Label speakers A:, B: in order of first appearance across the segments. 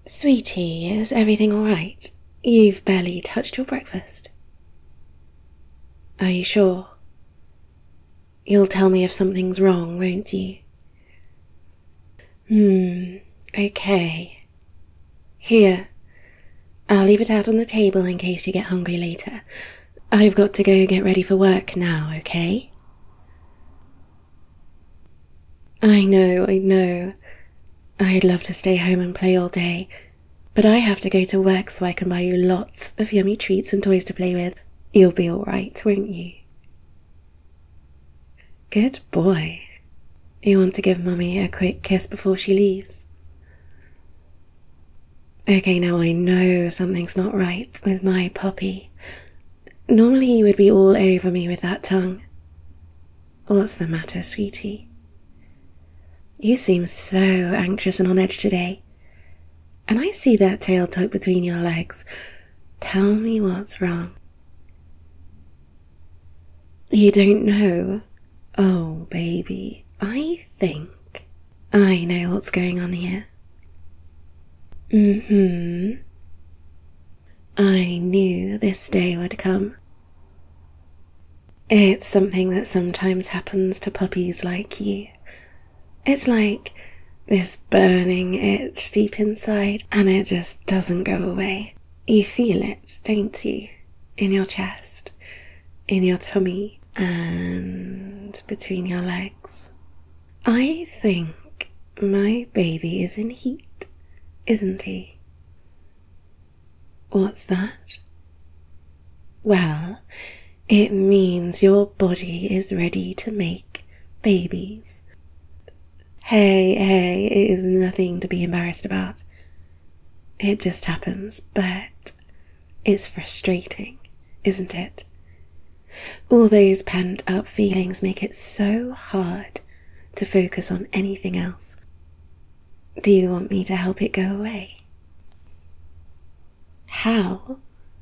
A: Sweetie, is everything alright? You've barely touched your breakfast. Are you sure? You'll tell me if something's wrong, won't you? Okay. Here, I'll leave it out on the table in case you get hungry later. I've got to go get ready for work now, okay? I know. I'd love to stay home and play all day, but I have to go to work so I can buy you lots of yummy treats and toys to play with. You'll be alright, won't you? Good boy. You want to give Mummy a quick kiss before she leaves? Okay, now I know something's not right with my puppy. Normally you would be all over me with that tongue. What's the matter, sweetie? You seem so anxious and on edge today. And I see that tail tucked between your legs. Tell me what's wrong. You don't know? Oh, baby, I think I know what's going on here. I knew this day would come. It's something that sometimes happens to puppies like you. It's like this burning itch deep inside, and it just doesn't go away. You feel it, don't you? In your chest, in your tummy, and between your legs. I think my baby is in heat, isn't he? What's that? Well, it means your body is ready to make babies. Hey, it is nothing to be embarrassed about. It just happens, but it's frustrating, isn't it? All those pent-up feelings make it so hard to focus on anything else. Do you want me to help it go away? How?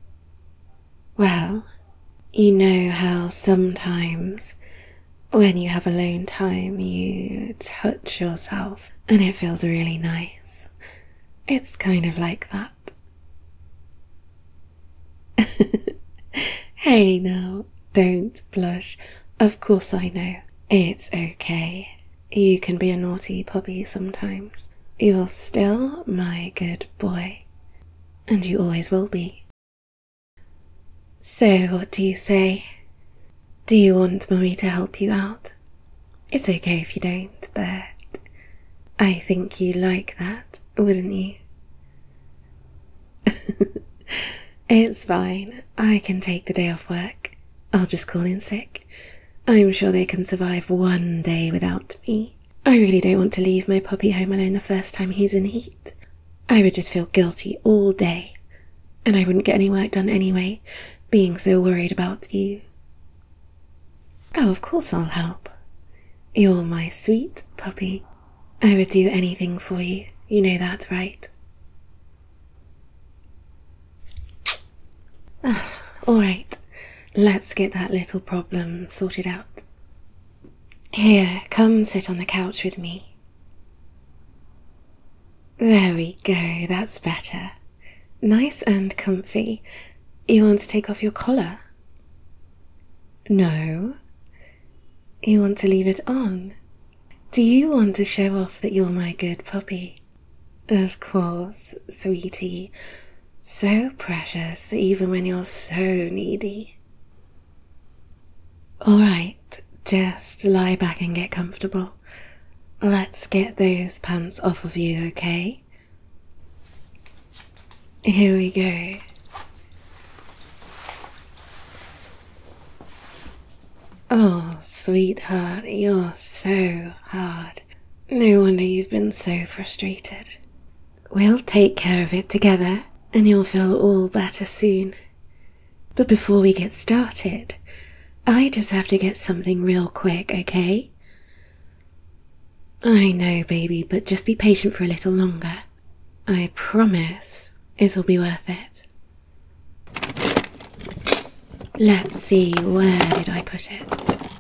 A: Well, you know how sometimes when you have alone time you touch yourself and it feels really nice. It's kind of like that. Hey now, don't blush. Of course I know. It's okay. You can be a naughty puppy sometimes. You're still my good boy. And you always will be. So what do you say? Do you want Mummy to help you out? It's okay if you don't, but I think you like that, wouldn't you? It's fine. I can take the day off work. I'll just call in sick. I'm sure they can survive one day without me. I really don't want to leave my puppy home alone the first time he's in heat. I would just feel guilty all day, and I wouldn't get any work done anyway, being so worried about you. Oh, of course I'll help. You're my sweet puppy. I would do anything for you. You know that, right? Alright, let's get that little problem sorted out. Here, come sit on the couch with me. There we go, that's better. Nice and comfy. You want to take off your collar? No. You want to leave it on? Do you want to show off that you're my good puppy? Of course, sweetie. So precious, even when you're so needy. Alright, just lie back and get comfortable. Let's get those pants off of you, okay? Here we go. Oh, sweetheart, you're so hard. No wonder you've been so frustrated. We'll take care of it together, and you'll feel all better soon. But before we get started, I just have to get something real quick, okay? I know, baby, but just be patient for a little longer. I promise it'll be worth it. Let's see, where did I put it?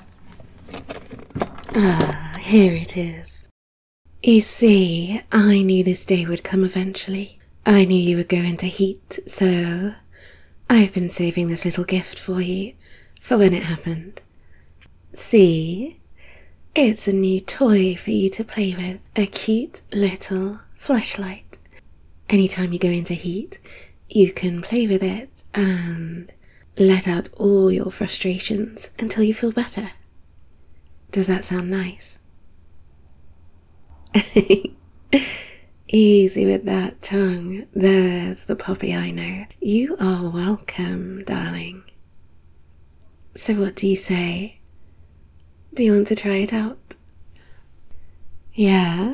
A: Ah, here it is. You see, I knew this day would come eventually. I knew you would go into heat, so I've been saving this little gift for you for when it happened. See? It's a new toy for you to play with, a cute little flashlight. Anytime you go into heat, you can play with it and let out all your frustrations until you feel better. Does that sound nice? Easy with that tongue. There's the puppy I know. You are welcome, darling. So what do you say? Do you want to try it out? Yeah?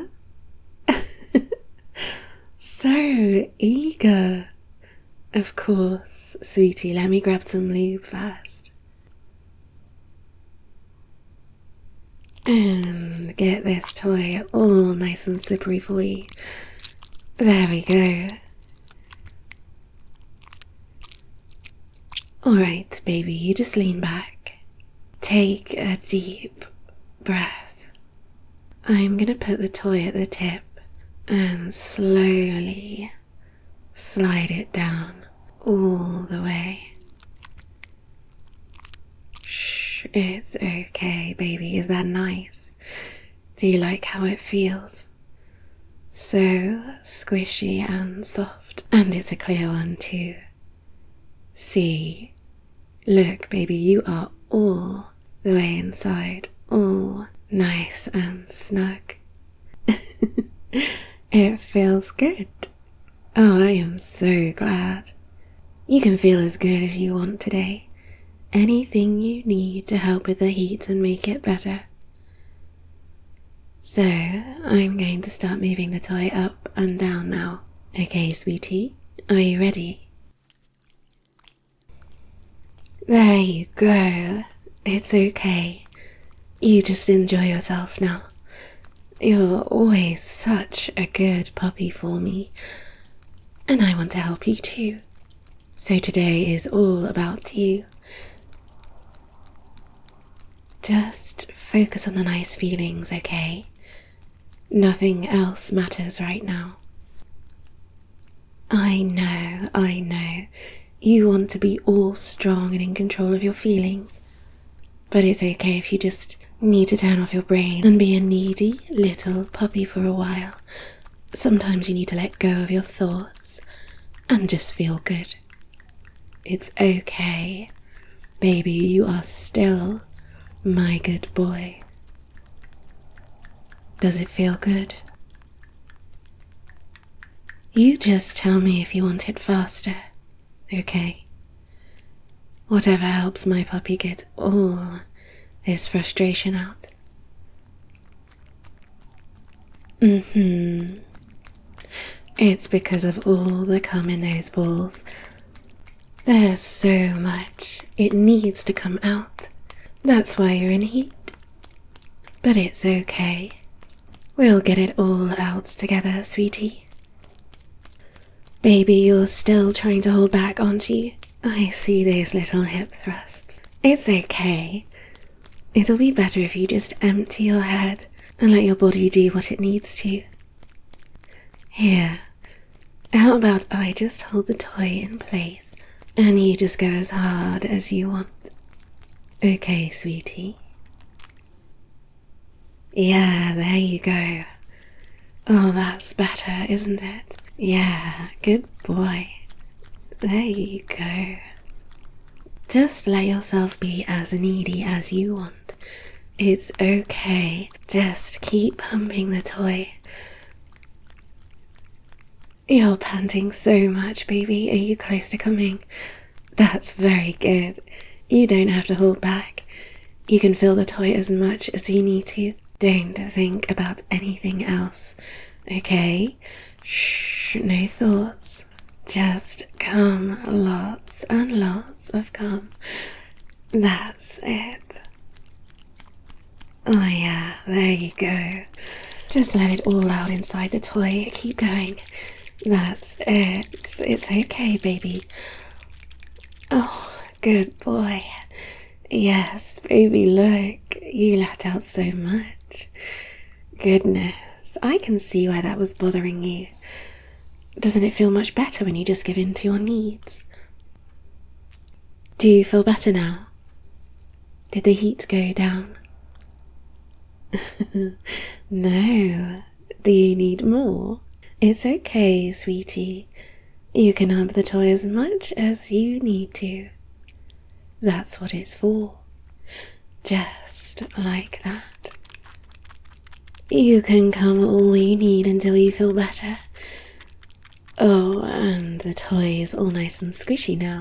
A: So eager. Of course, sweetie, let me grab some lube first. And get this toy all nice and slippery for you. There we go. Alright, baby, you just lean back. Take a deep breath. I'm gonna put the toy at the tip and slowly slide it down all the way. Shh, it's okay, baby. Is that nice? Do you like how it feels? So squishy and soft, and it's a clear one too. See? Look, baby, you are all the way inside, all nice and snug. It feels good. Oh, I am so glad. You can feel as good as you want today. Anything you need to help with the heat and make it better. So, I'm going to start moving the toy up and down now. Okay, sweetie, are you ready? There you go. It's okay. You just enjoy yourself now. You're always such a good puppy for me, and I want to help you too. So today is all about you. Just focus on the nice feelings, okay? Nothing else matters right now. I know. You want to be all strong and in control of your feelings. But it's okay if you just need to turn off your brain and be a needy little puppy for a while. Sometimes you need to let go of your thoughts and just feel good. It's okay. Baby, you are still my good boy. Does it feel good? You just tell me if you want it faster, okay? Whatever helps my puppy get all his frustration out. It's because of all the cum in those balls. There's so much. It needs to come out. That's why you're in heat. But it's okay. We'll get it all out together, sweetie. Baby, you're still trying to hold back, aren't you? I see those little hip thrusts. It's okay. It'll be better if you just empty your head and let your body do what it needs to. Here, how about I just hold the toy in place and you just go as hard as you want? Okay, sweetie. Yeah, there you go. Oh, that's better, isn't it? Yeah, good boy. There you go. Just let yourself be as needy as you want. It's okay. Just keep humping the toy. You're panting so much, baby. Are you close to coming? That's very good. You don't have to hold back. You can feel the toy as much as you need to. Don't think about anything else. Okay? Shh, no thoughts. Just cum, lots and lots of cum. That's it. Oh yeah, there you go. Just let it all out inside the toy. Keep going. That's it. It's okay, baby. Oh, good boy. Yes, baby, look. You let out so much. Goodness, I can see why that was bothering you. Doesn't it feel much better when you just give in to your needs? Do you feel better now? Did the heat go down? No. Do you need more? It's okay, sweetie. You can have the toy as much as you need to. That's what it's for. Just like that. You can come all you need until you feel better. Oh, and the toy is all nice and squishy now.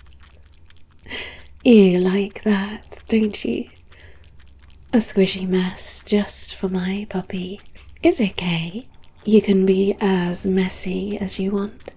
A: You like that, don't you? A squishy mess just for my puppy. It's okay. You can be as messy as you want.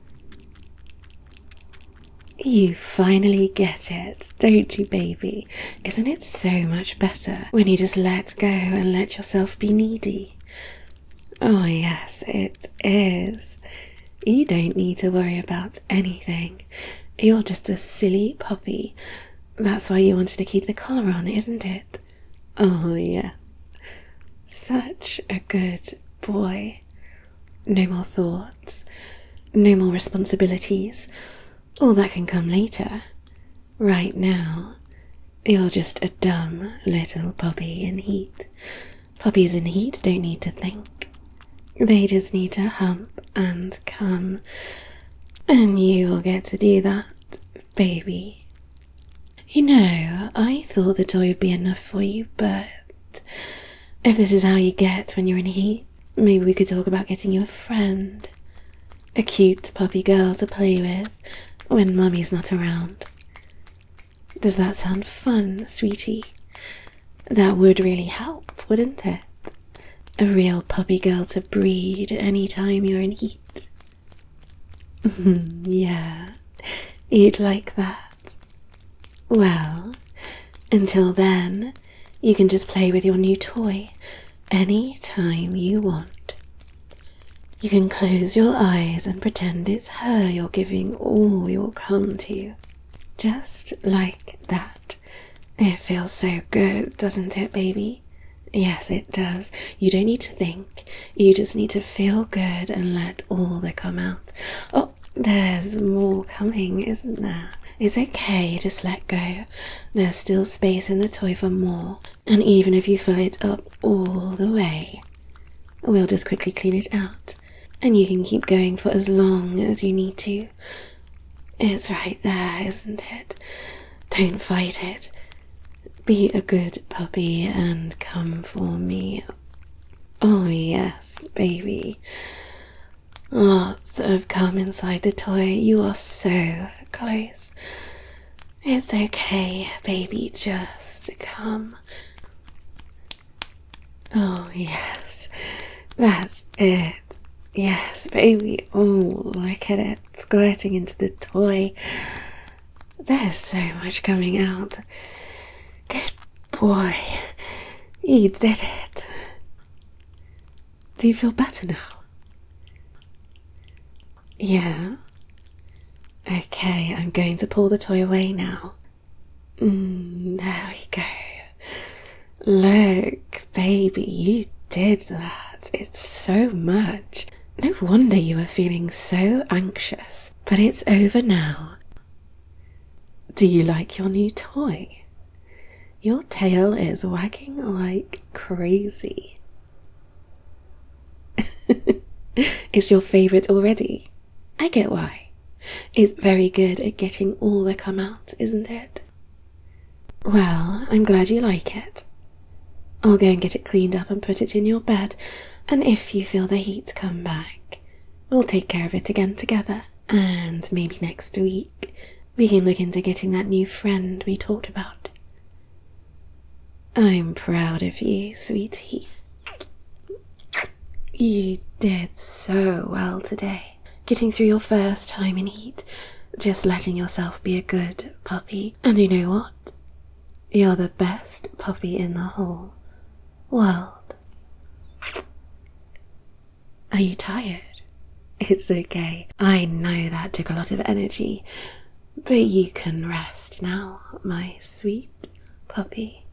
A: You finally get it, don't you, baby? Isn't it so much better when you just let go and let yourself be needy? Oh yes, it is. You don't need to worry about anything. You're just a silly puppy. That's why you wanted to keep the collar on, isn't it? Oh yes. Such a good boy. No more thoughts. No more responsibilities. All that can come later. Right now, you're just a dumb little puppy in heat. Puppies in heat don't need to think. They just need to hump and come. And you will get to do that, baby. You know, I thought the toy would be enough for you, but if this is how you get when you're in heat, maybe we could talk about getting you a friend. A cute puppy girl to play with when Mummy's not around. Does that sound fun, sweetie? That would really help, wouldn't it? A real puppy girl to breed any time you're in heat. Yeah, you'd like that. Well, until then, you can just play with your new toy any time you want. You can close your eyes and pretend it's her you're giving all your come to. Just like that. It feels so good, doesn't it, baby? Yes, it does. You don't need to think. You just need to feel good and let all that come out. Oh, there's more coming, isn't there? It's okay, just let go. There's still space in the toy for more. And even if you fill it up all the way, we'll just quickly clean it out. And you can keep going for as long as you need to. It's right there, isn't it? Don't fight it. Be a good puppy and come for me. Oh yes, baby. Lots of cum inside the toy. You are so close. It's okay, baby, just come. Oh yes, that's it. Yes, baby. Oh, look at it, squirting into the toy. There's so much coming out. Good boy. You did it. Do you feel better now? Yeah? Okay, I'm going to pull the toy away now. There we go. Look, baby, you did that. It's so much. No wonder you were feeling so anxious. But it's over now. Do you like your new toy? Your tail is wagging like crazy. It's your favourite already. I get why. It's very good at getting all the cum out, isn't it? Well, I'm glad you like it. I'll go and get it cleaned up and put it in your bed, and if you feel the heat come back, we'll take care of it again together. And maybe next week, we can look into getting that new friend we talked about. I'm proud of you, sweetie. You did so well today. Getting through your first time in heat, just letting yourself be a good puppy. And you know what? You're the best puppy in the whole world. Are you tired? It's okay. I know that took a lot of energy, but you can rest now, my sweet puppy.